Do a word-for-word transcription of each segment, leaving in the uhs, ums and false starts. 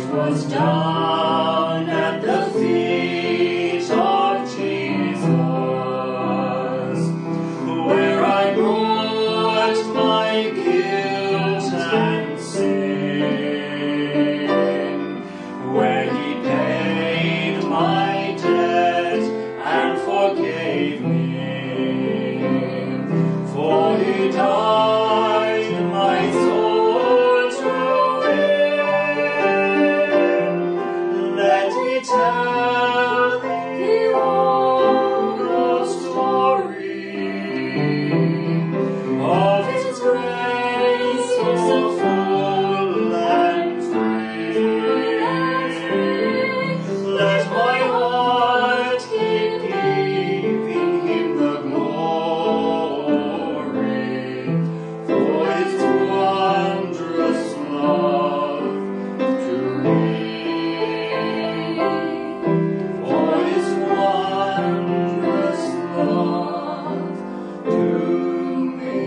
was down at the feet of Jesus, where I brought my guilt and sin, where he paid my debt and forgave me, for he died my soul to win. Let me tell thee all the story of his grace, so full and free. Let my heart keep giving him the glory for his wondrous love to me, for his wondrous love to me.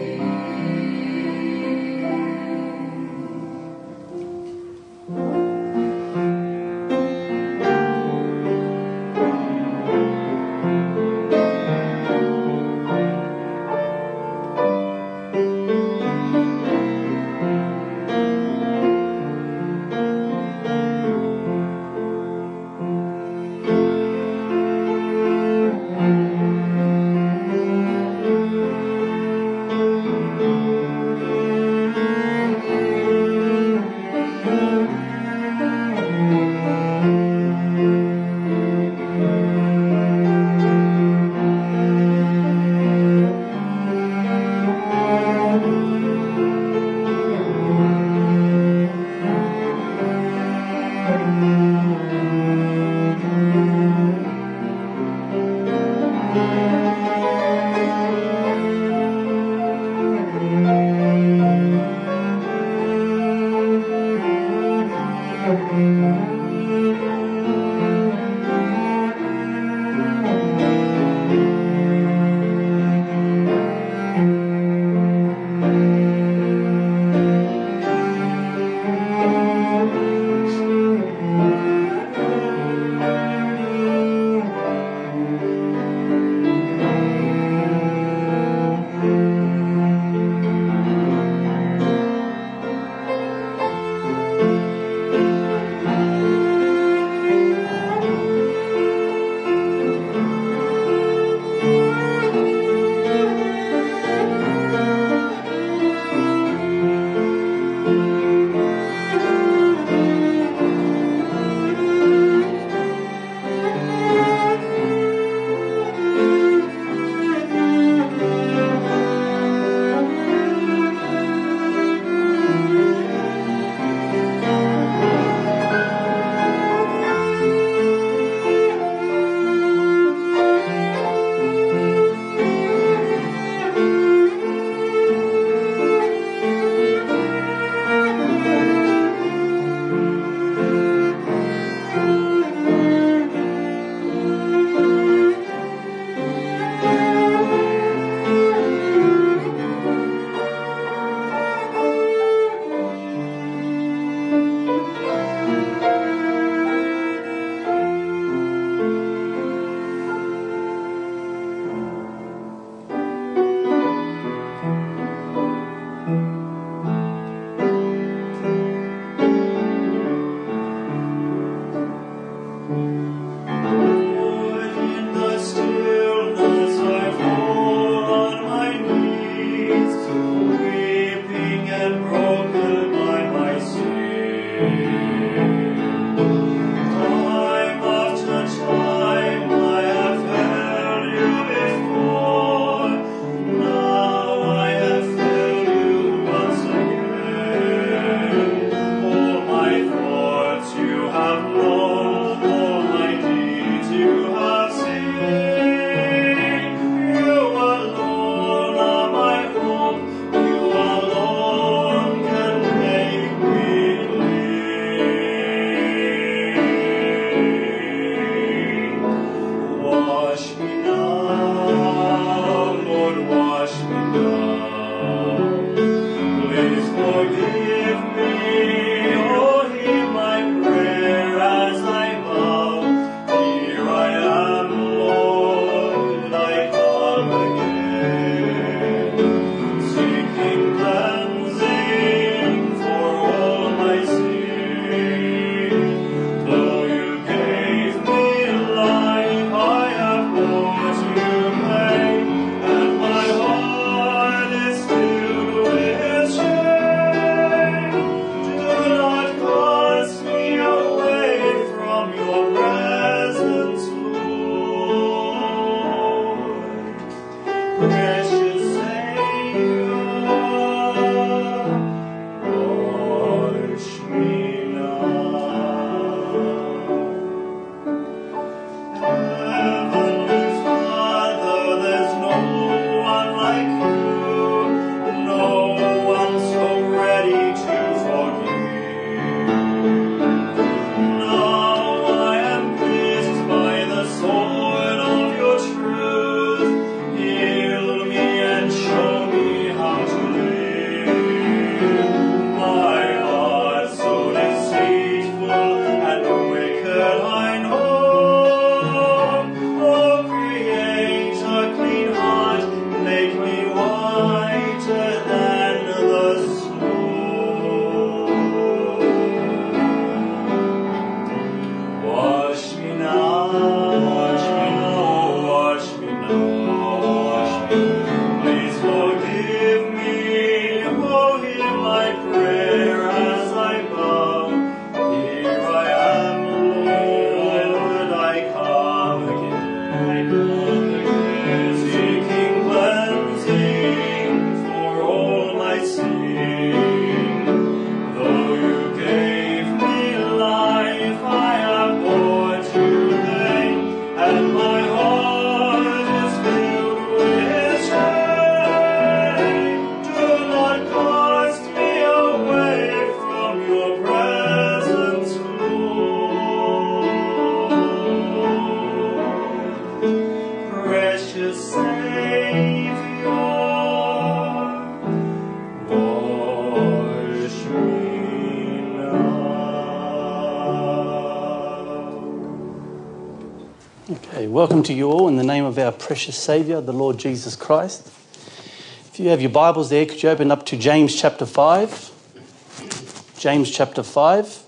Okay, welcome to you all in the name of our precious Saviour, the Lord Jesus Christ. If you have your Bibles there, could you open up to James chapter five? James chapter five.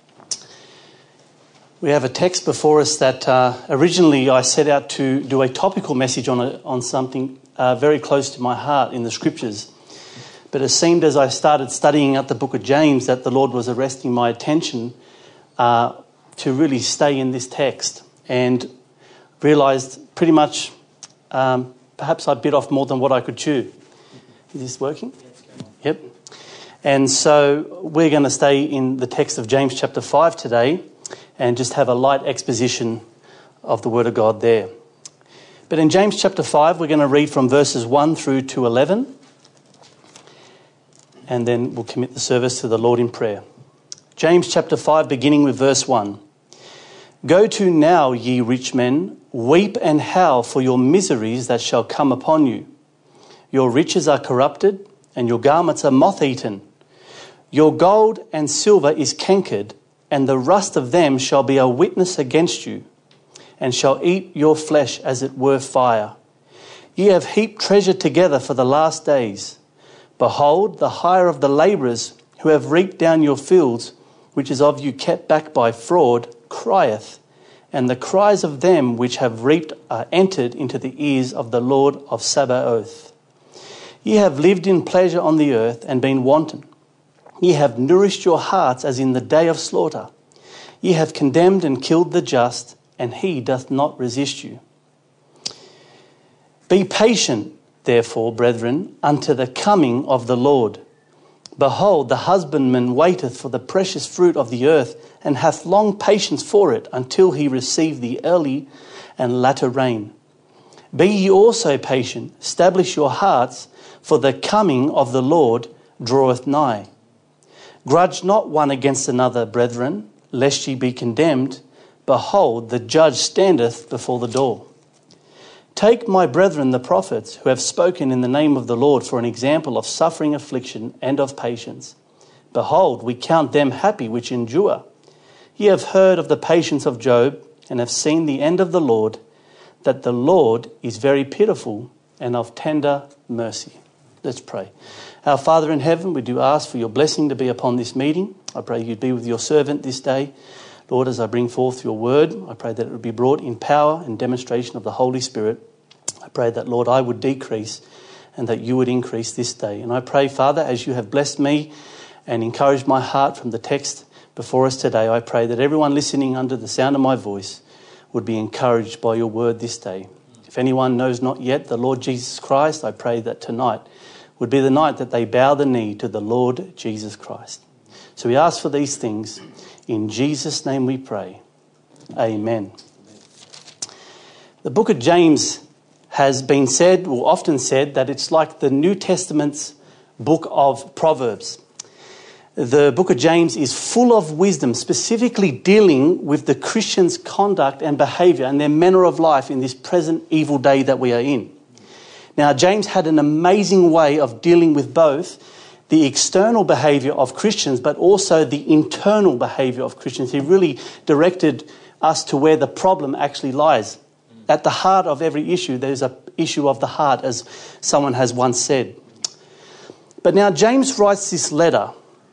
We have a text before us that uh, originally I set out to do a topical message on a, on something uh, very close to my heart in the Scriptures. But it seemed as I started studying out the book of James that the Lord was arresting my attention uh, to really stay in this text, and realised pretty much um, perhaps I bit off more than what I could chew. Is this working? Yep. And so we're going to stay in the text of James chapter five today and just have a light exposition of the Word of God there. But in James chapter five, we're going to read from verses one through to eleven, and then we'll commit the service to the Lord in prayer. James chapter five, beginning with verse one. Go to now, ye rich men, weep and howl for your miseries that shall come upon you. Your riches are corrupted, and your garments are moth-eaten. Your gold and silver is cankered, and the rust of them shall be a witness against you, and shall eat your flesh as it were fire. Ye have heaped treasure together for the last days. Behold, the hire of the labourers who have reaped down your fields, which is of you kept back by fraud, crieth, and the cries of them which have reaped are entered into the ears of the Lord of Sabaoth. Ye have lived in pleasure on the earth and been wanton. Ye have nourished your hearts as in the day of slaughter. Ye have condemned and killed the just, and he doth not resist you. Be patient, therefore, brethren, unto the coming of the Lord. Behold, the husbandman waiteth for the precious fruit of the earth, and hath long patience for it, until he receive the early and latter rain. Be ye also patient, establish your hearts, for the coming of the Lord draweth nigh. Grudge not one against another, brethren, lest ye be condemned. Behold, the judge standeth before the door. Take my brethren the prophets, who have spoken in the name of the Lord, for an example of suffering, affliction, and of patience. Behold, we count them happy which endure. Ye have heard of the patience of Job, and have seen the end of the Lord, that the Lord is very pitiful and of tender mercy. Let's pray. Our Father in heaven, we do ask for your blessing to be upon this meeting. I pray you'd be with your servant this day. Lord, as I bring forth your word, I pray that it would be brought in power and demonstration of the Holy Spirit. I pray that, Lord, I would decrease and that you would increase this day. And I pray, Father, as you have blessed me and encouraged my heart from the text before us today, I pray that everyone listening under the sound of my voice would be encouraged by your word this day. If anyone knows not yet the Lord Jesus Christ, I pray that tonight would be the night that they bow the knee to the Lord Jesus Christ. So we ask for these things. In Jesus' name we pray. Amen. The book of James has been said, or often said, that it's like the New Testament's book of Proverbs. The book of James is full of wisdom, specifically dealing with the Christian's conduct and behaviour and their manner of life in this present evil day that we are in. Now, James had an amazing way of dealing with both the external behaviour of Christians, but also the internal behaviour of Christians. He really directed us to where the problem actually lies. At the heart of every issue, there's an issue of the heart, as someone has once said. But now James writes this letter,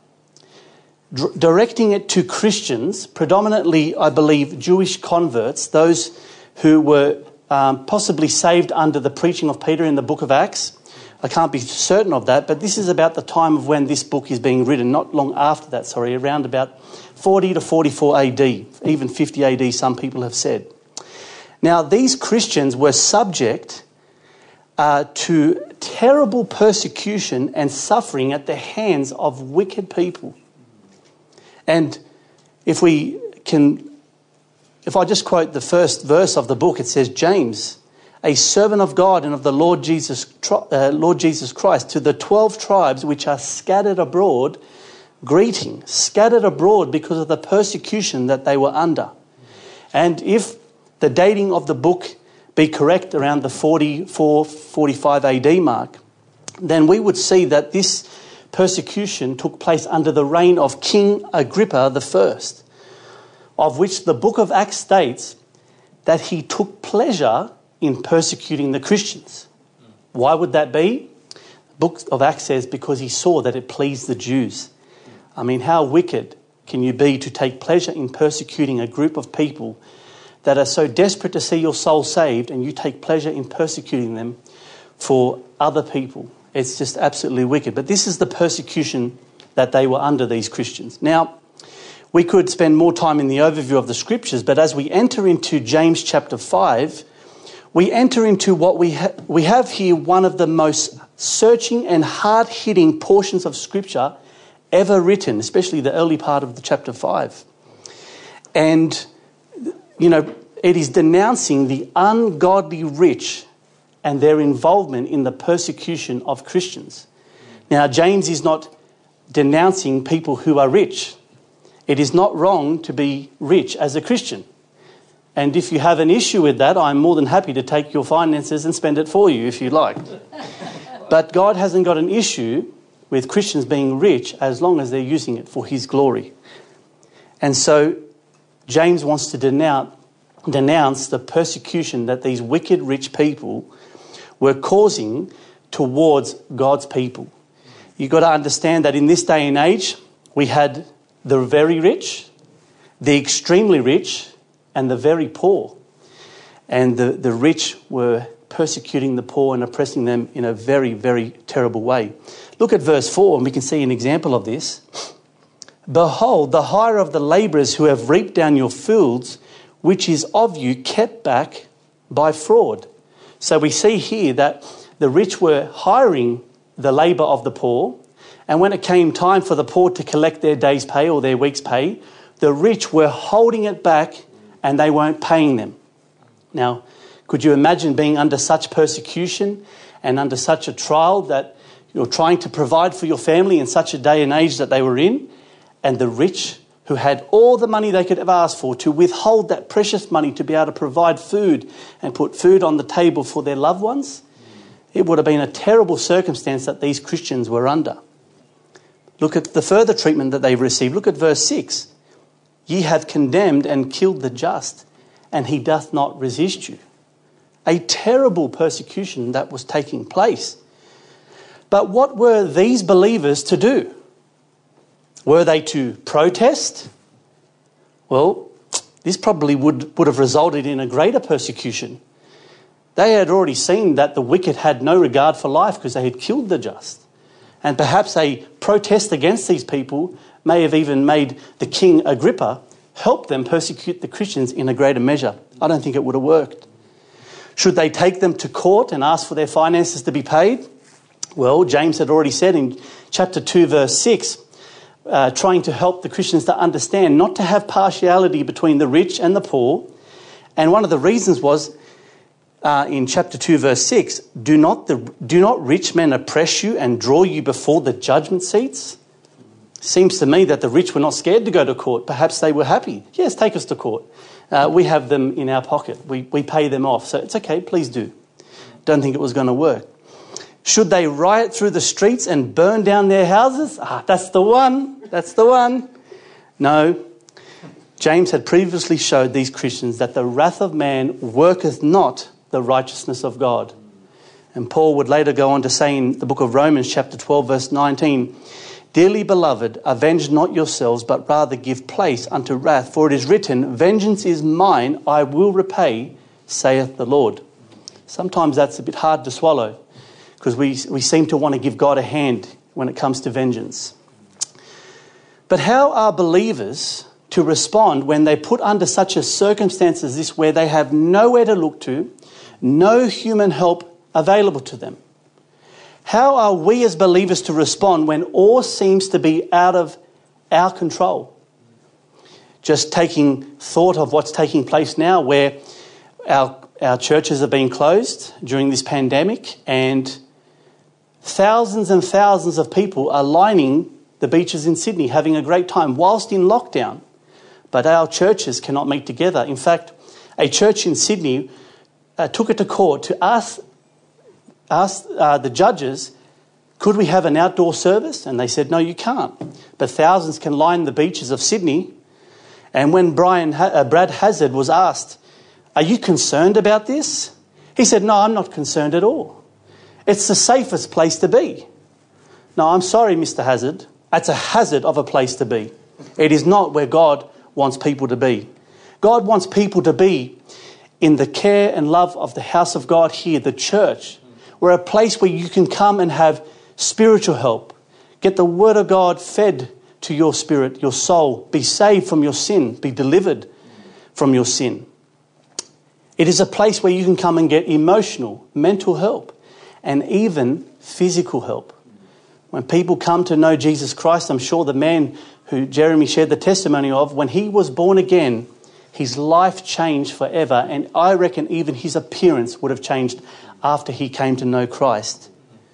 d- directing it to Christians, predominantly, I believe, Jewish converts, those who were um, possibly saved under the preaching of Peter in the book of Acts. I can't be certain of that, but this is about the time of when this book is being written, not long after that, sorry, around about forty to forty-four A D, even fifty A D, some people have said. Now, these Christians were subject uh, to terrible persecution and suffering at the hands of wicked people. And if we can, if I just quote the first verse of the book, it says, James, a servant of God and of the Lord Jesus, uh, Lord Jesus Christ, to the twelve tribes which are scattered abroad, greeting, scattered abroad because of the persecution that they were under. And if the dating of the book be correct around the forty-four, forty-five A D mark, then we would see that this persecution took place under the reign of King Agrippa the First, of which the book of Acts states that he took pleasure in persecuting the Christians. Why would that be? The book of Acts says because he saw that it pleased the Jews. I mean, how wicked can you be to take pleasure in persecuting a group of people that are so desperate to see your soul saved, and you take pleasure in persecuting them for other people? It's just absolutely wicked. But this is the persecution that they were under, these Christians. Now, we could spend more time in the overview of the scriptures, but as we enter into James chapter five, we enter into what we ha- we have here, one of the most searching and hard-hitting portions of scripture ever written, especially the early part of the chapter five. And, you know, it is denouncing the ungodly rich and their involvement in the persecution of Christians. Now, James is not denouncing people who are rich. It is not wrong to be rich as a Christian. And if you have an issue with that, I'm more than happy to take your finances and spend it for you if you like. But God hasn't got an issue with Christians being rich as long as they're using it for his glory. And so James wants to denounce, denounce the persecution that these wicked rich people were causing towards God's people. You've got to understand that in this day and age, we had the very rich, the extremely rich, and the very poor. And the, the rich were persecuting the poor and oppressing them in a very, very terrible way. Look at verse four, and we can see an example of this. Behold, the hire of the labourers who have reaped down your fields, which is of you kept back by fraud. So we see here that the rich were hiring the labour of the poor, and when it came time for the poor to collect their day's pay or their week's pay, the rich were holding it back and they weren't paying them. Now, could you imagine being under such persecution and under such a trial that you're trying to provide for your family in such a day and age that they were in, and the rich who had all the money they could have asked for to withhold that precious money to be able to provide food and put food on the table for their loved ones? It would have been a terrible circumstance that these Christians were under. Look at the further treatment that they've received. Look at verse six. Ye have condemned and killed the just, and he doth not resist you. A terrible persecution that was taking place. But what were these believers to do? Were they to protest? Well, this probably would, would have resulted in a greater persecution. They had already seen that the wicked had no regard for life because they had killed the just. And perhaps a protest against these people may have even made the King Agrippa help them persecute the Christians in a greater measure. I don't think it would have worked. Should they take them to court and ask for their finances to be paid? Well, James had already said in chapter two, verse six, uh, trying to help the Christians to understand not to have partiality between the rich and the poor. And one of the reasons was, Uh, in chapter two, verse six, do not the do not rich men oppress you and draw you before the judgment seats? Seems to me that the rich were not scared to go to court. Perhaps they were happy. Yes, take us to court. Uh, we have them in our pocket. We, we pay them off. So it's okay, please do. Don't think it was going to work. Should they riot through the streets and burn down their houses? Ah, that's the one. That's the one. No. James had previously showed these Christians that the wrath of man worketh not the righteousness of God. And Paul would later go on to say in the book of Romans chapter twelve verse nineteen, Dearly beloved, avenge not yourselves, but rather give place unto wrath, for it is written, Vengeance is mine, I will repay, saith the Lord. Sometimes that's a bit hard to swallow because we, we seem to want to give God a hand when it comes to vengeance. But how are believers to respond when they put under such a circumstance as this, where they have nowhere to look to, no human help available to them? How are we as believers to respond when all seems to be out of our control? Just taking thought of what's taking place now, where our, our churches are being closed during this pandemic, and thousands and thousands of people are lining the beaches in Sydney having a great time whilst in lockdown. But our churches cannot meet together. In fact, a church in Sydney uh, took it to court to ask, ask uh, the judges, could we have an outdoor service? And they said, no, you can't. But thousands can line the beaches of Sydney. And when Brian, uh, Brad Hazard was asked, are you concerned about this? He said, no, I'm not concerned at all. It's the safest place to be. No, I'm sorry, Mister Hazard. That's a hazard of a place to be. It is not where God wants people to be. God wants people to be in the care and love of the house of God here, the church. We're a place where you can come and have spiritual help. Get the word of God fed to your spirit, your soul. Be saved from your sin. Be delivered from your sin. It is a place where you can come and get emotional, mental help, and even physical help. When people come to know Jesus Christ, I'm sure the man who Jeremy shared the testimony of, when he was born again, his life changed forever. And I reckon even his appearance would have changed after he came to know Christ.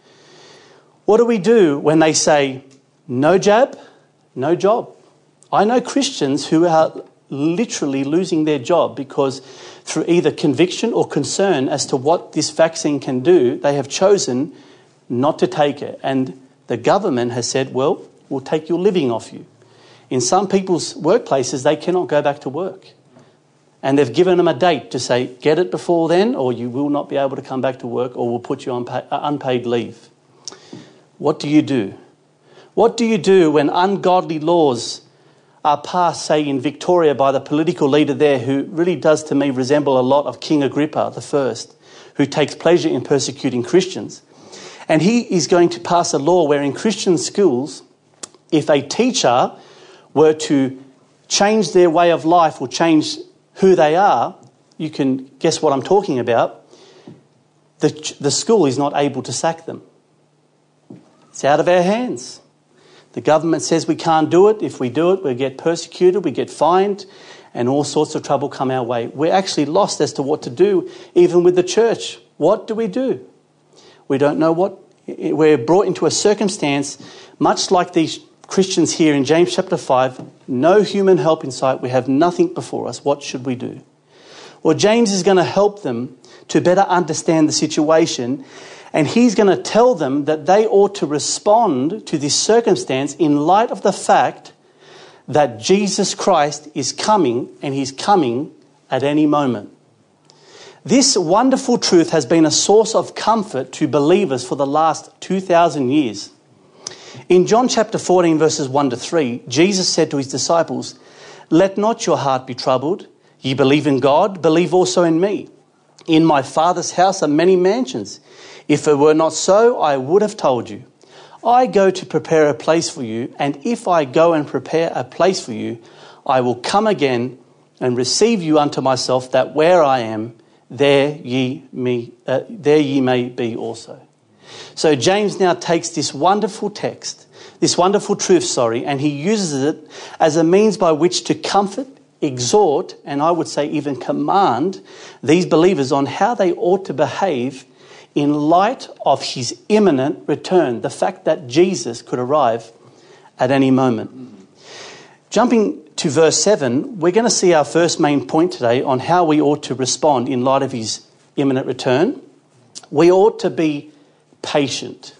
What do we do when they say, no jab, no job? I know Christians who are literally losing their job because through either conviction or concern as to what this vaccine can do, they have chosen not to take it. And the government has said, well, we'll take your living off you. In some people's workplaces, they cannot go back to work. And they've given them a date to say, get it before then, or you will not be able to come back to work, or we'll put you on pay, uh, unpaid leave. What do you do? What do you do when ungodly laws are passed, say, in Victoria by the political leader there, who really does to me resemble a lot of King Agrippa the First, who takes pleasure in persecuting Christians? And he is going to pass a law where in Christian schools, if a teacher were to change their way of life or change who they are, you can guess what I'm talking about, the, the school is not able to sack them. It's out of our hands. The government says we can't do it. If we do it, we get persecuted, we get fined, and all sorts of trouble come our way. We're actually lost as to what to do, even with the church. What do we do? We don't know what. We're brought into a circumstance much like these Christians here in James chapter five. No human help in sight. We have nothing before us. What should we do? Well, James is going to help them to better understand the situation, and he's going to tell them that they ought to respond to this circumstance in light of the fact that Jesus Christ is coming, and he's coming at any moment. This wonderful truth has been a source of comfort to believers for the last two thousand years. In John chapter fourteen, verses one to three, Jesus said to his disciples, "Let not your heart be troubled. Ye believe in God, believe also in me. In my Father's house are many mansions. If it were not so, I would have told you. I go to prepare a place for you, and if I go and prepare a place for you, I will come again and receive you unto myself, that where I am, there ye me, uh, there ye may be also." So James now takes this wonderful text, this wonderful truth, sorry, and he uses it as a means by which to comfort, exhort, and I would say even command these believers on how they ought to behave in light of his imminent return, the fact that Jesus could arrive at any moment. Jumping to verse seven, we're going to see our first main point today on how we ought to respond in light of his imminent return. We ought to be patient.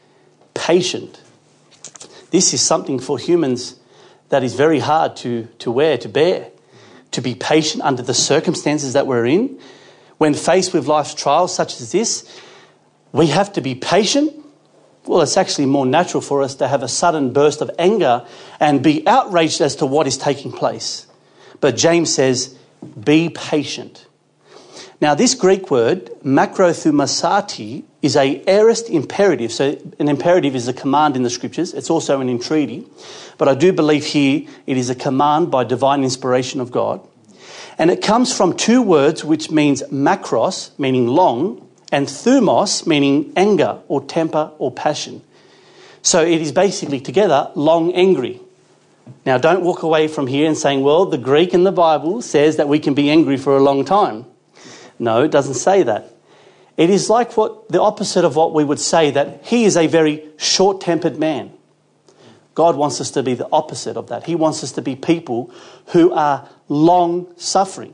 Patient. This is something for humans that is very hard to, to wear, to bear. To be patient under the circumstances that we're in. When faced with life's trials such as this, we have to be patient. Well, it's actually more natural for us to have a sudden burst of anger and be outraged as to what is taking place. But James says, be patient. Now, this Greek word, makrothumosati, is a aorist imperative. So an imperative is a command in the scriptures. It's also an entreaty. But I do believe here it is a command by divine inspiration of God. And it comes from two words which means makros, meaning long, and thumos, meaning anger or temper or passion. So it is basically together, long angry. Now, don't walk away from here and saying, well, the Greek in the Bible says that we can be angry for a long time. No, it doesn't say that. It is like what the opposite of what we would say, that he is a very short-tempered man. God wants us to be the opposite of that. He wants us to be people who are long-suffering.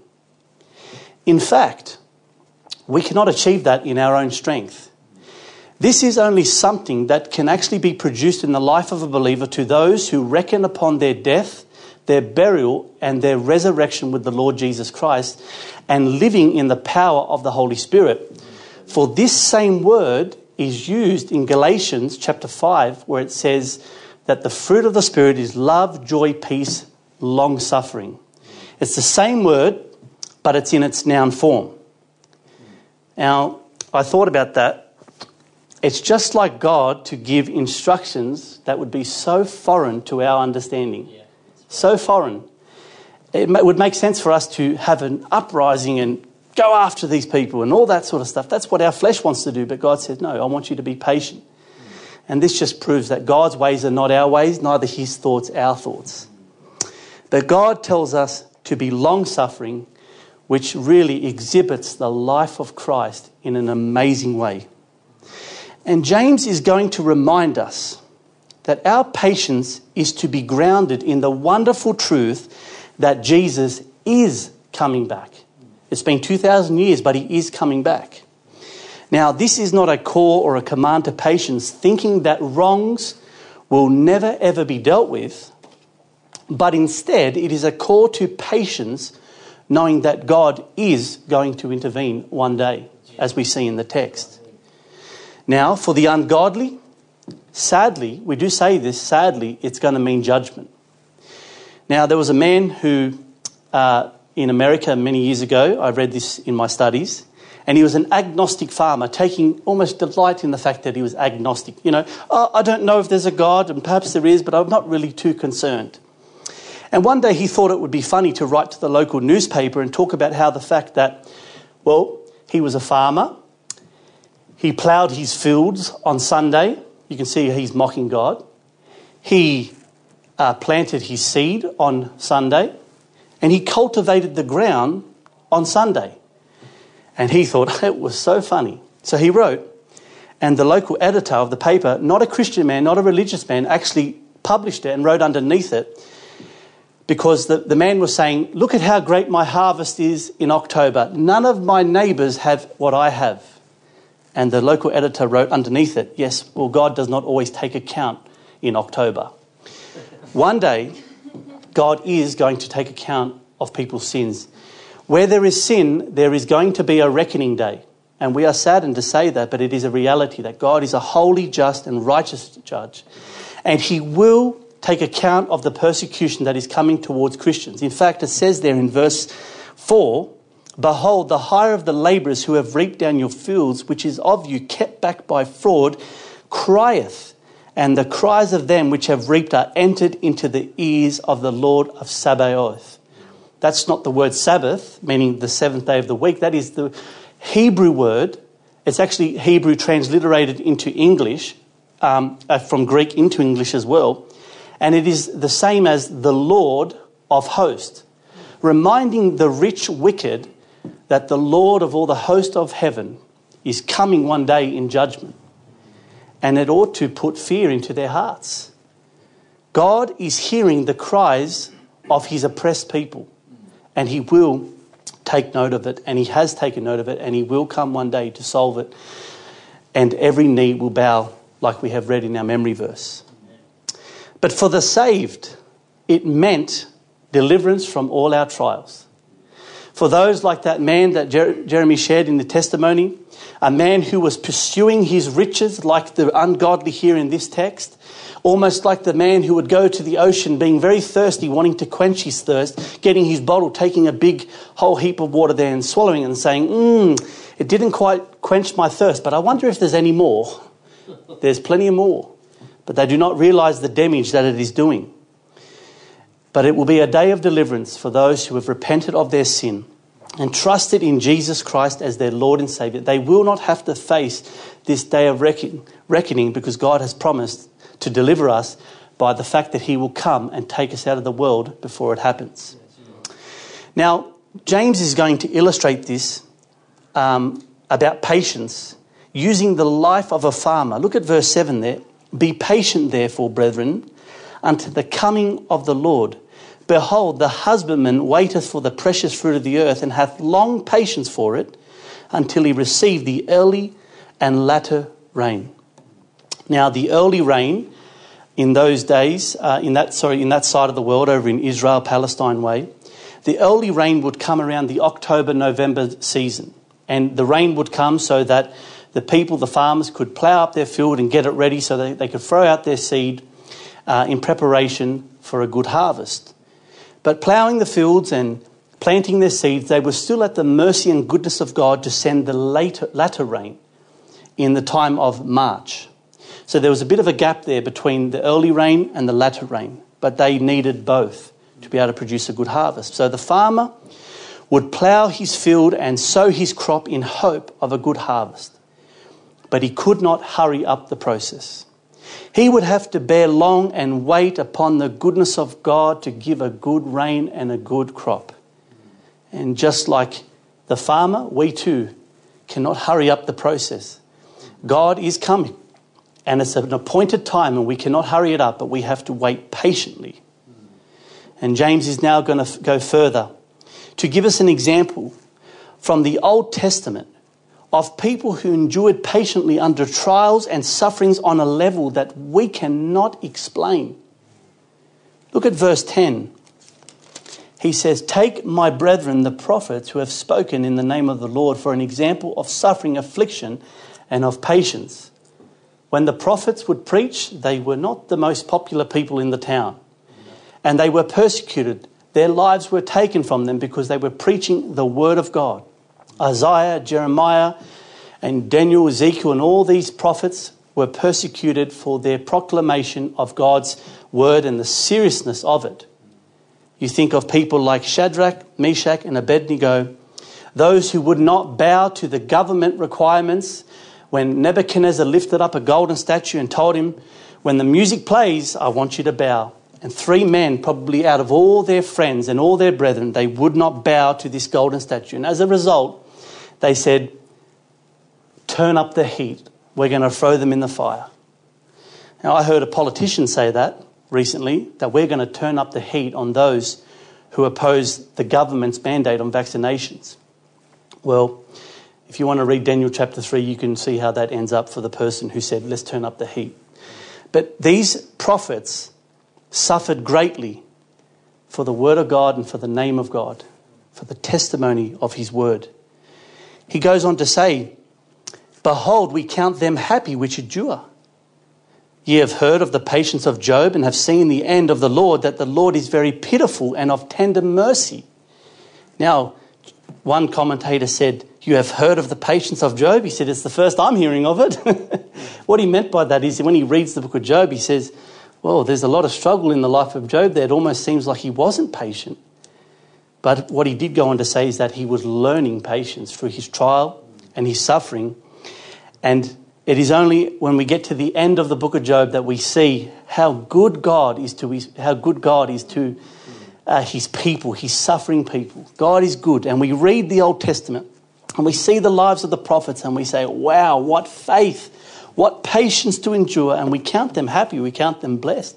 In fact, we cannot achieve that in our own strength. This is only something that can actually be produced in the life of a believer to those who reckon upon their death their burial, and their resurrection with the Lord Jesus Christ, and living in the power of the Holy Spirit. For this same word is used in Galatians chapter five, where it says that the fruit of the Spirit is love, joy, peace, long-suffering. It's the same word, but it's in its noun form. Now, I thought about that. It's just like God to give instructions that would be so foreign to our understanding. Yeah. So foreign. It would make sense for us to have an uprising and go after these people and all that sort of stuff. That's what our flesh wants to do. But God said, no, I want you to be patient. And this just proves that God's ways are not our ways, neither his thoughts our thoughts. But God tells us to be long-suffering, which really exhibits the life of Christ in an amazing way. And James is going to remind us that our patience is to be grounded in the wonderful truth that Jesus is coming back. It's been two thousand years, but he is coming back. Now, this is not a call or a command to patience, thinking that wrongs will never ever be dealt with, but instead it is a call to patience, knowing that God is going to intervene one day, as we see in the text. Now, for the ungodly, sadly, we do say this, sadly, it's going to mean judgment. Now, there was a man who, uh, in America many years ago, I read this in my studies, and he was an agnostic farmer, taking almost delight in the fact that he was agnostic. You know, oh, I don't know if there's a God, and perhaps there is, but I'm not really too concerned. And one day he thought it would be funny to write to the local newspaper and talk about how the fact that, well, he was a farmer, he ploughed his fields on Sunday. You can see he's mocking God. He uh, planted his seed on Sunday, and he cultivated the ground on Sunday. And he thought it was so funny. So he wrote, and the local editor of the paper, not a Christian man, not a religious man, actually published it and wrote underneath it, because the, the man was saying, look at how great my harvest is in October. None of my neighbours have what I have. And the local editor wrote underneath it, yes, well, God does not always take account in October. One day, God is going to take account of people's sins. Where there is sin, there is going to be a reckoning day. And we are saddened to say that, but it is a reality that God is a holy, just and righteous judge. And he will take account of the persecution that is coming towards Christians. In fact, it says there in verse four, behold, the hire of the labourers who have reaped down your fields, which is of you kept back by fraud, crieth, and the cries of them which have reaped are entered into the ears of the Lord of Sabaoth. That's not the word Sabbath, meaning the seventh day of the week. That is the Hebrew word. It's actually Hebrew transliterated into English, um, uh, from Greek into English as well. And it is the same as the Lord of hosts, reminding the rich wicked that the Lord of all the host of heaven is coming one day in judgment. And it ought to put fear into their hearts. God is hearing the cries of his oppressed people, and he will take note of it, and he has taken note of it, and he will come one day to solve it, and every knee will bow, like we have read in our memory verse. But for the saved, it meant deliverance from all our trials. For those like that man that Jer- Jeremy shared in the testimony, a man who was pursuing his riches like the ungodly here in this text, almost like the man who would go to the ocean being very thirsty, wanting to quench his thirst, getting his bottle, taking a big whole heap of water there and swallowing it and saying, mm, it didn't quite quench my thirst, but I wonder if there's any more. There's plenty more. But they do not realise the damage that it is doing. But it will be a day of deliverance for those who have repented of their sin and trusted in Jesus Christ as their Lord and Saviour. They will not have to face this day of reckon, reckoning because God has promised to deliver us by the fact that he will come and take us out of the world before it happens. Now, James is going to illustrate this um, about patience using the life of a farmer. Look at verse seven there. Be patient, therefore, brethren, unto the coming of the Lord. Behold, the husbandman waiteth for the precious fruit of the earth, and hath long patience for it, until he receive the early and latter rain. Now, the early rain in those days, uh, in that sorry, in that side of the world, over in Israel, Palestine way, the early rain would come around the October-November season. And the rain would come so that the people, the farmers, could plough up their field and get it ready so that they could throw out their seed uh, in preparation for a good harvest. But ploughing the fields and planting their seeds, they were still at the mercy and goodness of God to send the later, latter rain in the time of March. So there was a bit of a gap there between the early rain and the latter rain, but they needed both to be able to produce a good harvest. So the farmer would plough his field and sow his crop in hope of a good harvest. But he could not hurry up the process. He would have to bear long and wait upon the goodness of God to give a good rain and a good crop. And just like the farmer, we too cannot hurry up the process. God is coming, and it's an appointed time, and we cannot hurry it up, but we have to wait patiently. And James is now going to go further to give us an example from the Old Testament of people who endured patiently under trials and sufferings on a level that we cannot explain. Look at verse ten. He says, "Take my brethren, the prophets, who have spoken in the name of the Lord, for an example of suffering, affliction, and of patience." When the prophets would preach, they were not the most popular people in the town. And they were persecuted. Their lives were taken from them because they were preaching the word of God. Isaiah, Jeremiah, and Daniel, Ezekiel, and all these prophets were persecuted for their proclamation of God's word and the seriousness of it. You think of people like Shadrach, Meshach, and Abednego, those who would not bow to the government requirements. When Nebuchadnezzar lifted up a golden statue and told him, "When the music plays, I want you to bow." And three men, probably out of all their friends and all their brethren, they would not bow to this golden statue. And as a result, they said, "Turn up the heat. We're going to throw them in the fire." Now, I heard a politician say that recently, that we're going to turn up the heat on those who oppose the government's mandate on vaccinations. Well, if you want to read Daniel chapter three, you can see how that ends up for the person who said, "Let's turn up the heat." But these prophets suffered greatly for the word of God and for the name of God, for the testimony of his word. He goes on to say, "Behold, we count them happy which endure. Ye have heard of the patience of Job and have seen the end of the Lord, that the Lord is very pitiful and of tender mercy." Now, one commentator said, "You have heard of the patience of Job?" He said, "It's the first I'm hearing of it." What he meant by that is when he reads the book of Job, he says, well, there's a lot of struggle in the life of Job there. It almost seems like he wasn't patient. But what he did go on to say is that he was learning patience through his trial and his suffering. And it is only when we get to the end of the book of Job that we see how good God is to his, how good God is to uh, his people, his suffering people. God is good. And we read the Old Testament and we see the lives of the prophets and we say, wow, what faith, what patience to endure. And we count them happy. We count them blessed.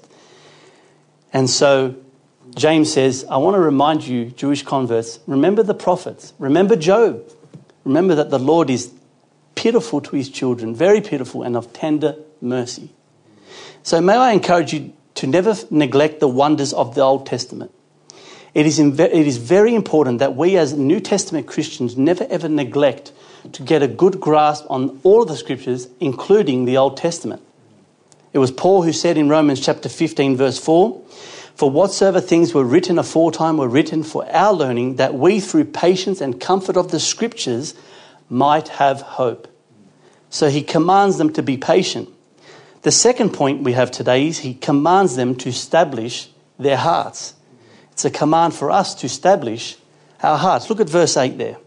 And so James says, I want to remind you, Jewish converts, remember the prophets. Remember Job. Remember that the Lord is pitiful to his children, very pitiful and of tender mercy. So may I encourage you to never neglect the wonders of the Old Testament. It is, inve- it is very important that we as New Testament Christians never ever neglect to get a good grasp on all of the scriptures, including the Old Testament. It was Paul who said in Romans chapter fifteen, verse four, "For whatsoever things were written aforetime were written for our learning, that we through patience and comfort of the scriptures might have hope." So he commands them to be patient. The second point we have today is he commands them to establish their hearts. It's a command for us to establish our hearts. Look at verse eight there.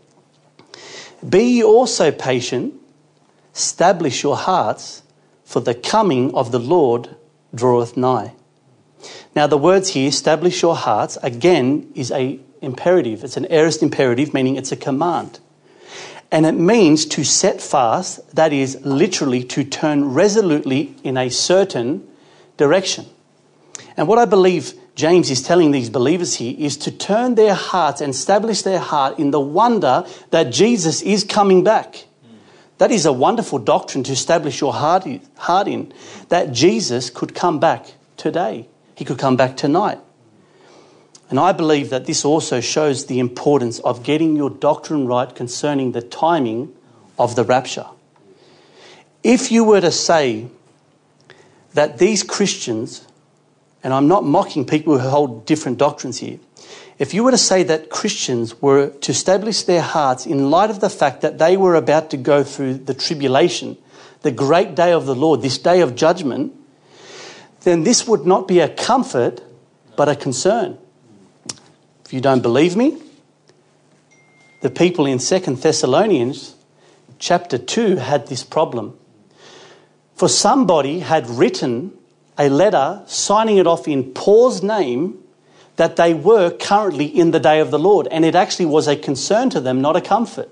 "Be ye also patient, establish your hearts, for the coming of the Lord draweth nigh." Now the words here, establish your hearts, again is a imperative. It's an aorist imperative, meaning it's a command. And it means to set fast, that is literally to turn resolutely in a certain direction. And what I believe James is telling these believers here is to turn their hearts and establish their heart in the wonder that Jesus is coming back. That is a wonderful doctrine to establish your heart heart in, that Jesus could come back today. He could come back tonight. And I believe that this also shows the importance of getting your doctrine right concerning the timing of the rapture. If you were to say that these Christians, and I'm not mocking people who hold different doctrines here, if you were to say that Christians were to establish their hearts in light of the fact that they were about to go through the tribulation, the great day of the Lord, this day of judgment, then this would not be a comfort but a concern. If you don't believe me, the people in Second Thessalonians chapter two had this problem. For somebody had written a letter signing it off in Paul's name that they were currently in the day of the Lord, and it actually was a concern to them, not a comfort.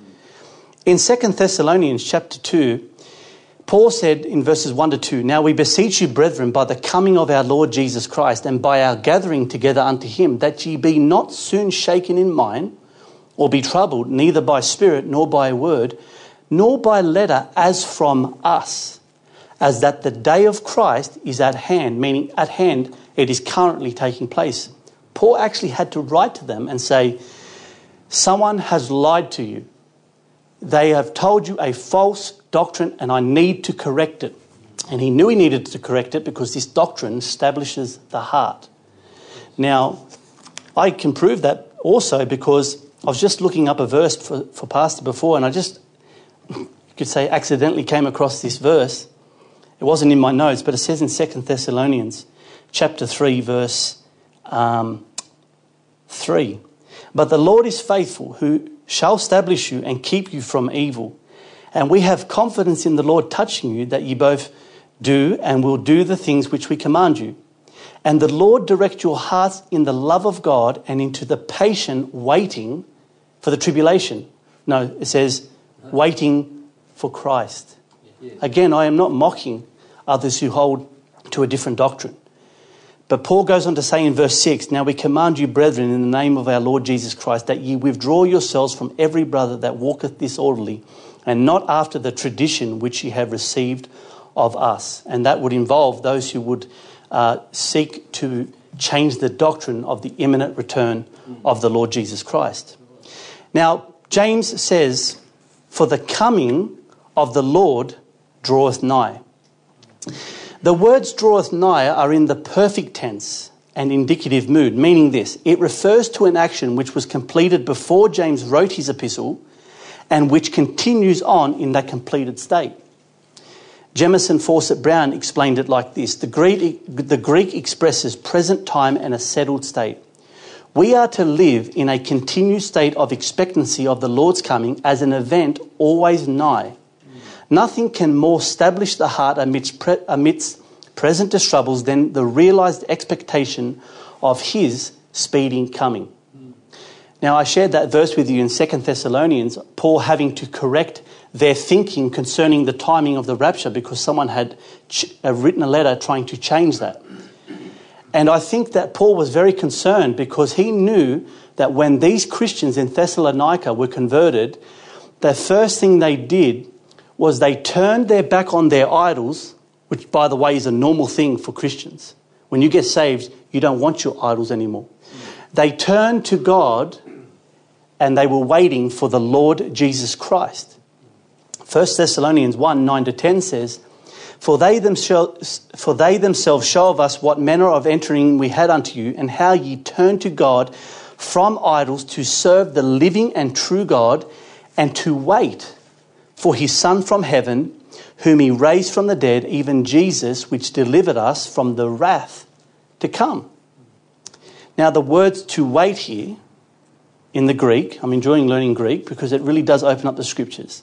In Second Thessalonians chapter two, Paul said in verses one to two, "Now we beseech you, brethren, by the coming of our Lord Jesus Christ, and by our gathering together unto him, that ye be not soon shaken in mind, or be troubled, neither by spirit, nor by word, nor by letter as from us, as that the day of Christ is at hand," meaning at hand, it is currently taking place. Paul actually had to write to them and say, someone has lied to you. They have told you a false doctrine and I need to correct it. And he knew he needed to correct it because this doctrine establishes the heart. Now, I can prove that also because I was just looking up a verse for, for Pastor before, and I just, you could say, accidentally came across this verse. It wasn't in my notes, but it says in Second Thessalonians chapter three, verse um, three. "But the Lord is faithful, who shall establish you and keep you from evil. And we have confidence in the Lord touching you, that ye both do and will do the things which we command you. And the Lord direct your hearts in the love of God and into the patient waiting for the tribulation." No, it says waiting for Christ. Again, I am not mocking others who hold to a different doctrine. But Paul goes on to say in verse six, "Now we command you, brethren, in the name of our Lord Jesus Christ, that ye withdraw yourselves from every brother that walketh disorderly, and not after the tradition which ye have received of us." And that would involve those who would uh, seek to change the doctrine of the imminent return of the Lord Jesus Christ. Now, James says, "For the coming of the Lord draweth nigh." The words "draweth nigh" are in the perfect tense and indicative mood, meaning this: it refers to an action which was completed before James wrote his epistle and which continues on in that completed state. Jemison Fawcett Brown explained it like this: the Greek, the Greek expresses present time and a settled state. We are to live in a continued state of expectancy of the Lord's coming as an event always nigh. Nothing can more establish the heart amidst, pre- amidst present troubles than the realised expectation of his speeding coming. Now, I shared that verse with you in Second Thessalonians, Paul having to correct their thinking concerning the timing of the rapture because someone had ch- uh, written a letter trying to change that. And I think that Paul was very concerned because he knew that when these Christians in Thessalonica were converted, the first thing they did was they turned their back on their idols, which, by the way, is a normal thing for Christians. When you get saved, you don't want your idols anymore. They turned to God and they were waiting for the Lord Jesus Christ. First Thessalonians one, nine to ten says, For they themselves, for they themselves show of us what manner of entering we had unto you, and how ye turned to God from idols to serve the living and true God, and to wait for his Son from heaven, whom he raised from the dead, even Jesus, which delivered us from the wrath to come. Now, the words "to wait" here in the Greek, I'm enjoying learning Greek because it really does open up the scriptures.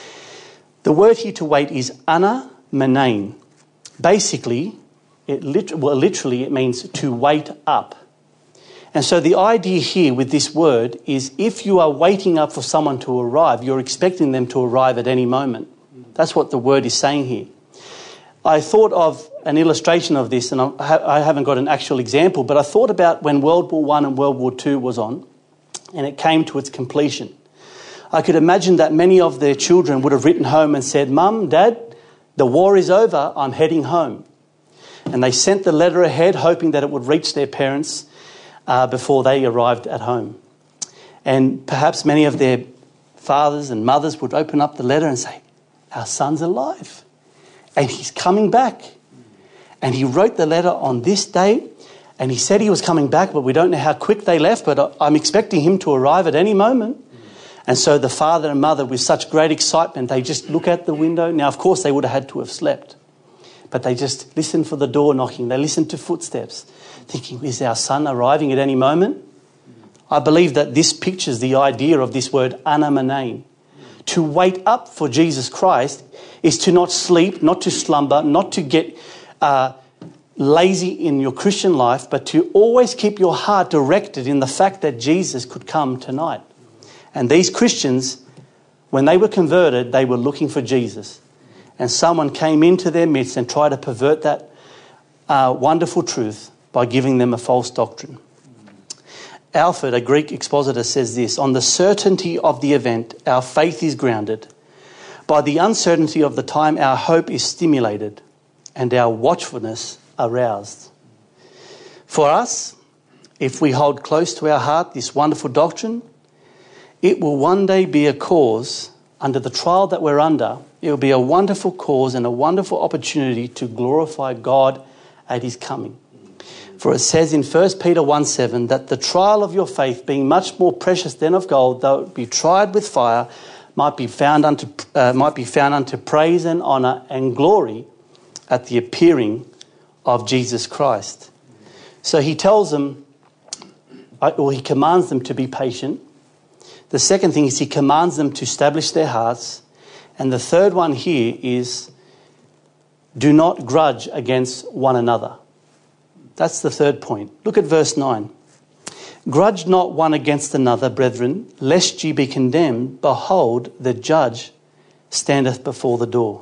The word here "to wait" is ana menein. Basically, it lit- well, literally it means to wait up. And so the idea here with this word is if you are waiting up for someone to arrive, you're expecting them to arrive at any moment. That's what the word is saying here. I thought of an illustration of this, and I haven't got an actual example, but I thought about when World War One and World War Two was on, and it came to its completion. I could imagine that many of their children would have written home and said, "Mum, Dad, the war is over, I'm heading home." And they sent the letter ahead, hoping that it would reach their parents uh, before they arrived at home. And perhaps many of their fathers and mothers would open up the letter and say, our son's alive and he's coming back. And he wrote the letter on this date, and he said he was coming back, but we don't know how quick they left, but I'm expecting him to arrive at any moment. And so the father and mother, with such great excitement, they just look out the window. Now, of course, they would have had to have slept, but they just listened for the door knocking. They listened to footsteps, thinking, is our son arriving at any moment? I believe that this pictures the idea of this word anamane. To wait up for Jesus Christ is to not sleep, not to slumber, not to get uh, lazy in your Christian life, but to always keep your heart directed in the fact that Jesus could come tonight. And these Christians, when they were converted, they were looking for Jesus. And someone came into their midst and tried to pervert that uh, wonderful truth by giving them a false doctrine. Alfred, a Greek expositor, says this: on the certainty of the event, our faith is grounded. By the uncertainty of the time, our hope is stimulated and our watchfulness aroused. For us, if we hold close to our heart this wonderful doctrine, it will one day be a cause, under the trial that we're under, it will be a wonderful cause and a wonderful opportunity to glorify God at his coming. For it says in First Peter one seven that the trial of your faith, being much more precious than of gold, though it be tried with fire, might be found unto uh, might be found unto praise and honour and glory at the appearing of Jesus Christ. So he tells them, or he commands them to be patient. The second thing is he commands them to establish their hearts. And the third one here is, do not grudge against one another. That's the third point. Look at verse nine. Grudge not one against another, brethren, lest ye be condemned. Behold, the judge standeth before the door.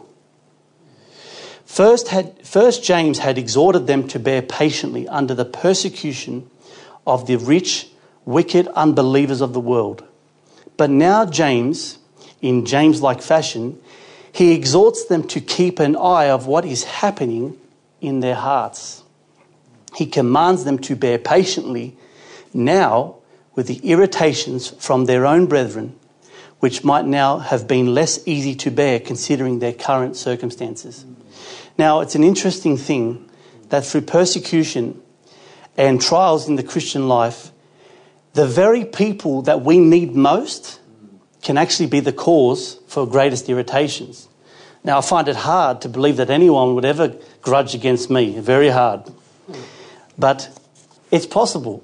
First, had, first James had exhorted them to bear patiently under the persecution of the rich, wicked unbelievers of the world. But now James, in James-like fashion, he exhorts them to keep an eye of what is happening in their hearts. He commands them to bear patiently now with the irritations from their own brethren, which might now have been less easy to bear considering their current circumstances. Now, it's an interesting thing that through persecution and trials in the Christian life, the very people that we need most can actually be the cause for greatest irritations. Now, I find it hard to believe that anyone would ever grudge against me. Very hard. But it's possible.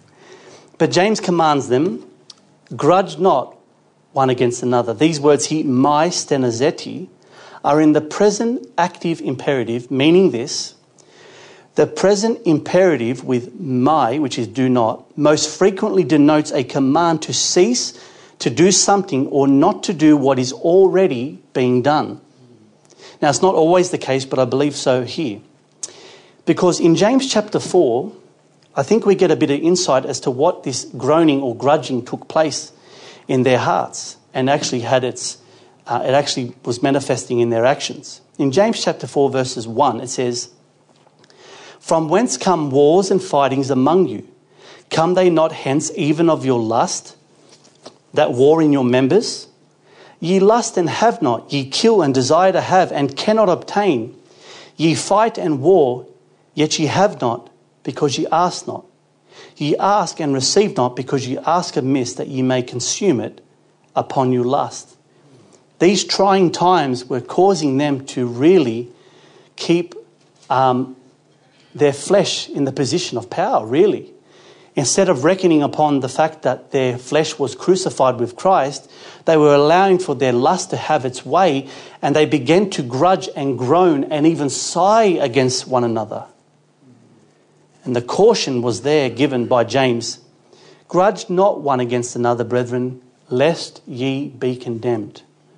But James commands them, grudge not one against another. These words here, mai stenazeti, are in the present active imperative, meaning this: the present imperative with mai, which is do not, most frequently denotes a command to cease to do something or not to do what is already being done. Now, it's not always the case, but I believe so here. Because in James chapter four, I think we get a bit of insight as to what this groaning or grudging took place in their hearts and actually had its, uh, it actually was manifesting in their actions. In James chapter four, verses one, it says, from whence come wars and fightings among you? Come they not hence even of your lust, that war in your members? Ye lust and have not, ye kill and desire to have and cannot obtain. Ye fight and war, yet ye have not, because ye ask not. Ye ask and receive not, because ye ask amiss, that ye may consume it upon your lust. These trying times were causing them to really keep um, their flesh in the position of power, really. Instead of reckoning upon the fact that their flesh was crucified with Christ, they were allowing for their lust to have its way, and they began to grudge and groan and even sigh against one another. And the caution was there given by James. Grudge not one against another, brethren, lest ye be condemned.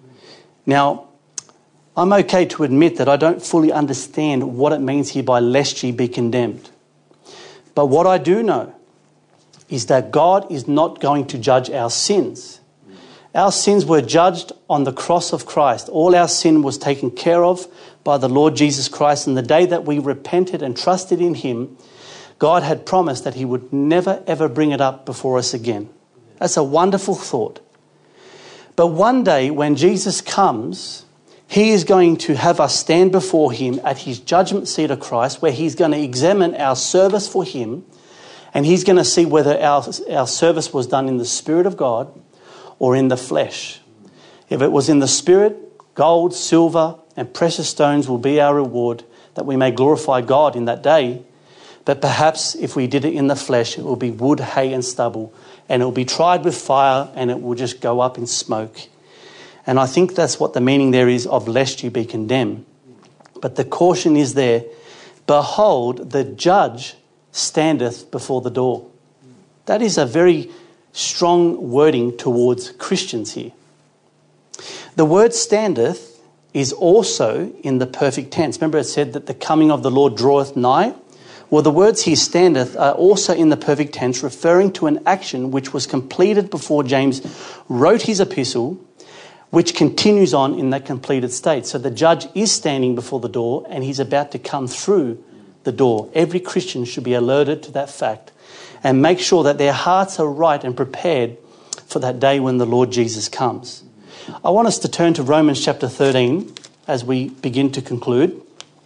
Now, I'm okay to admit that I don't fully understand what it means here by lest ye be condemned. But what I do know is that God is not going to judge our sins. Our sins were judged on the cross of Christ. All our sin was taken care of by the Lord Jesus Christ. And the day that we repented and trusted in him, God had promised that he would never, ever bring it up before us again. That's a wonderful thought. But one day when Jesus comes, he is going to have us stand before him at his judgment seat of Christ, where he's going to examine our service for him, and he's going to see whether our, our service was done in the Spirit of God or in the flesh. If it was in the Spirit, gold, silver, and precious stones will be our reward, that we may glorify God in that day. But perhaps if we did it in the flesh, it will be wood, hay, and stubble, and it will be tried with fire, and it will just go up in smoke. And I think that's what the meaning there is of lest you be condemned. But the caution is there, behold, the judge standeth before the door. That is a very strong wording towards Christians here. The word standeth is also in the perfect tense. Remember it said that the coming of the Lord draweth nigh? Well, the words here standeth are also in the perfect tense, referring to an action which was completed before James wrote his epistle, which continues on in that completed state. So the judge is standing before the door and he's about to come through the door. Every Christian should be alerted to that fact and make sure that their hearts are right and prepared for that day when the Lord Jesus comes. I want us to turn to Romans chapter thirteen as we begin to conclude.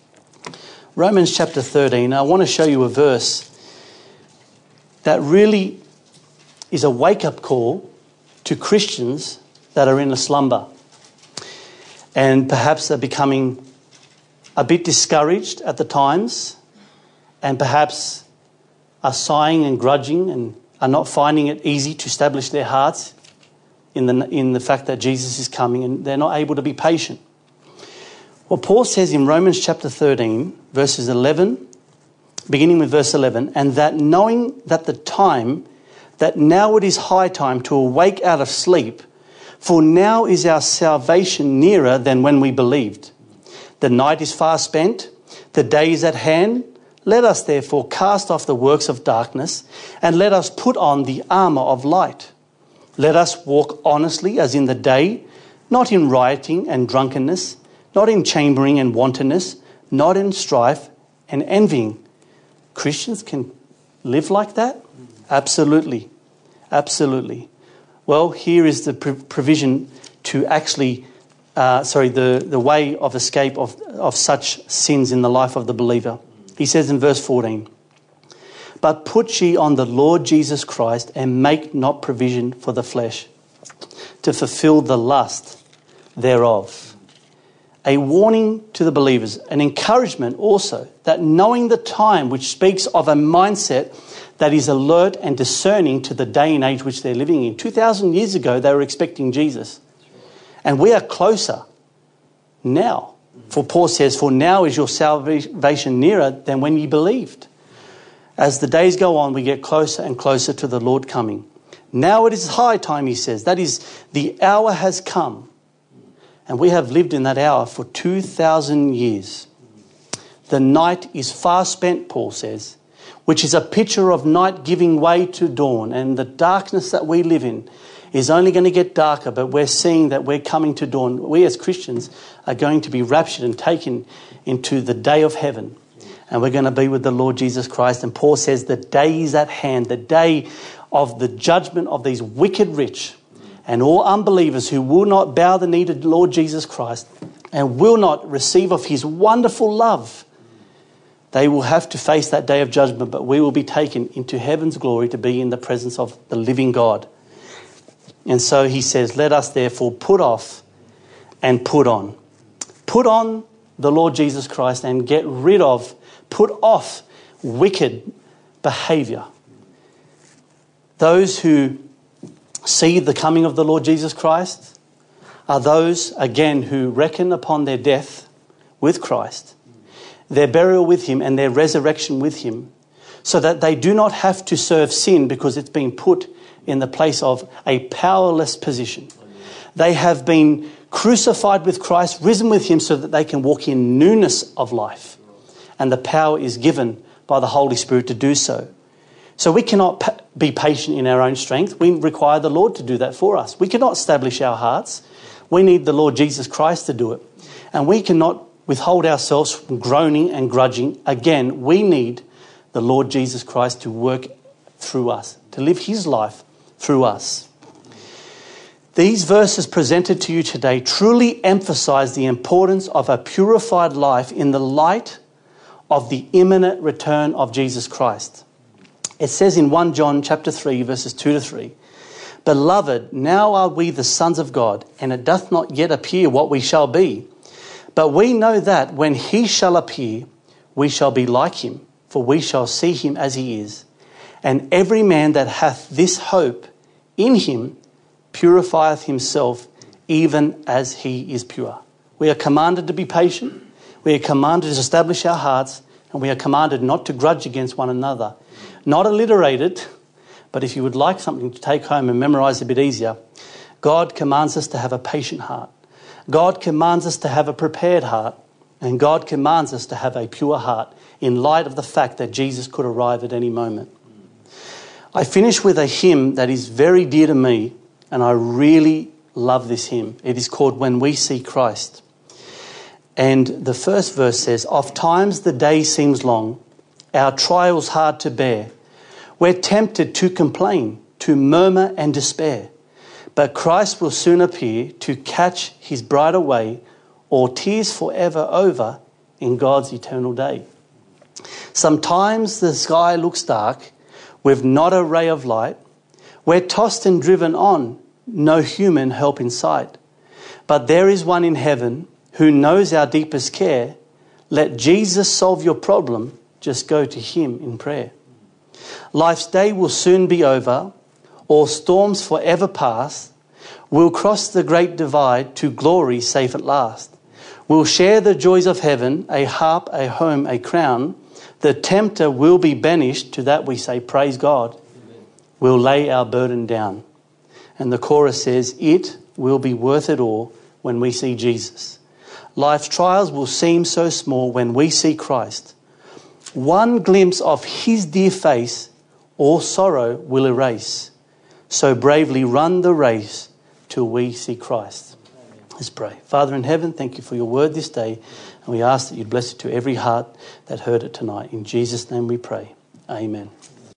Romans chapter thirteen, I want to show you a verse that really is a wake-up call to Christians that are in a slumber and perhaps are becoming a bit discouraged at the times and perhaps are sighing and grudging and are not finding it easy to establish their hearts in the, in the fact that Jesus is coming, and they're not able to be patient. Well, Paul says in Romans chapter thirteen, verses eleven, beginning with verse eleven, and that knowing that the time, that now it is high time to awake out of sleep, for now is our salvation nearer than when we believed. The night is far spent, the day is at hand. Let us therefore cast off the works of darkness, and let us put on the armour of light. Let us walk honestly as in the day, not in rioting and drunkenness, not in chambering and wantonness, not in strife and envying. Christians can live like that? Absolutely. Absolutely. Well, here is the provision to actually, uh, sorry, the, the way of escape of, of such sins in the life of the believer. He says in verse fourteen, but put ye on the Lord Jesus Christ and make not provision for the flesh to fulfill the lust thereof. A warning to the believers, an encouragement also that knowing the time, which speaks of a mindset that is alert and discerning to the day and age which they're living in. two thousand years ago, they were expecting Jesus. And we are closer now. For Paul says, for now is your salvation nearer than when ye believed. As the days go on, we get closer and closer to the Lord coming. Now it is high time, he says. That is, the hour has come. And we have lived in that hour for two thousand years. The night is far spent, Paul says, which is a picture of night giving way to dawn. And the darkness that we live in is only going to get darker, but we're seeing that we're coming to dawn. We as Christians are going to be raptured and taken into the day of heaven. And we're going to be with the Lord Jesus Christ. And Paul says the day is at hand, the day of the judgment of these wicked rich and all unbelievers who will not bow the knee to the Lord Jesus Christ and will not receive of his wonderful love. They will have to face that day of judgment, but we will be taken into heaven's glory to be in the presence of the living God. And so he says, let us therefore put off and put on. Put on the Lord Jesus Christ and get rid of, put off wicked behaviour. Those who see the coming of the Lord Jesus Christ are those, again, who reckon upon their death with Christ, their burial with him and their resurrection with him, so that they do not have to serve sin because it's been put in the place of a powerless position. They have been crucified with Christ, risen with him so that they can walk in newness of life. And the power is given by the Holy Spirit to do so. So we cannot be patient in our own strength. We require the Lord to do that for us. We cannot establish our hearts. We need the Lord Jesus Christ to do it. And we cannot withhold ourselves from groaning and grudging. Again, we need the Lord Jesus Christ to work through us, to live his life through us. These verses presented to you today truly emphasize the importance of a purified life in the light of the imminent return of Jesus Christ. It says in First John chapter three, verses two to three, "Beloved, now are we the sons of God, and it doth not yet appear what we shall be. But we know that when he shall appear, we shall be like him, for we shall see him as he is. And every man that hath this hope in him purifieth himself, even as he is pure." We are commanded to be patient. We are commanded to establish our hearts, and we are commanded not to grudge against one another. Not alliterated, but if you would like something to take home and memorize a bit easier, God commands us to have a patient heart. God commands us to have a prepared heart, and God commands us to have a pure heart in light of the fact that Jesus could arrive at any moment. I finish with a hymn that is very dear to me, and I really love this hymn. It is called "When We See Christ." And the first verse says, "Oft times the day seems long, our trials hard to bear. We're tempted to complain, to murmur and despair. But Christ will soon appear to catch his bride away, all tears forever over in God's eternal day. Sometimes the sky looks dark, with not a ray of light. We're tossed and driven on, no human help in sight. But there is one in heaven who knows our deepest care. Let Jesus solve your problem, just go to him in prayer. Life's day will soon be over, all storms forever past. We'll cross the great divide to glory safe at last. We'll share the joys of heaven, a harp, a home, a crown. The tempter will be banished, to that we say, praise God. Amen. We'll lay our burden down." And the chorus says, "It will be worth it all when we see Jesus. Life's trials will seem so small when we see Christ. One glimpse of his dear face, all sorrow will erase. So bravely run the race till we see Christ." Amen. Let's pray. Father in heaven, thank you for your word this day. And we ask that you'd bless it to every heart that heard it tonight. In Jesus' name we pray. Amen.